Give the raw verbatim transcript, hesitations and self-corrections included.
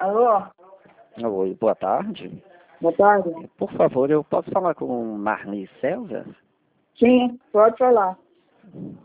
Alô? Oi, boa tarde. Boa tarde. Por favor, eu posso falar com Marli César? Sim, pode falar.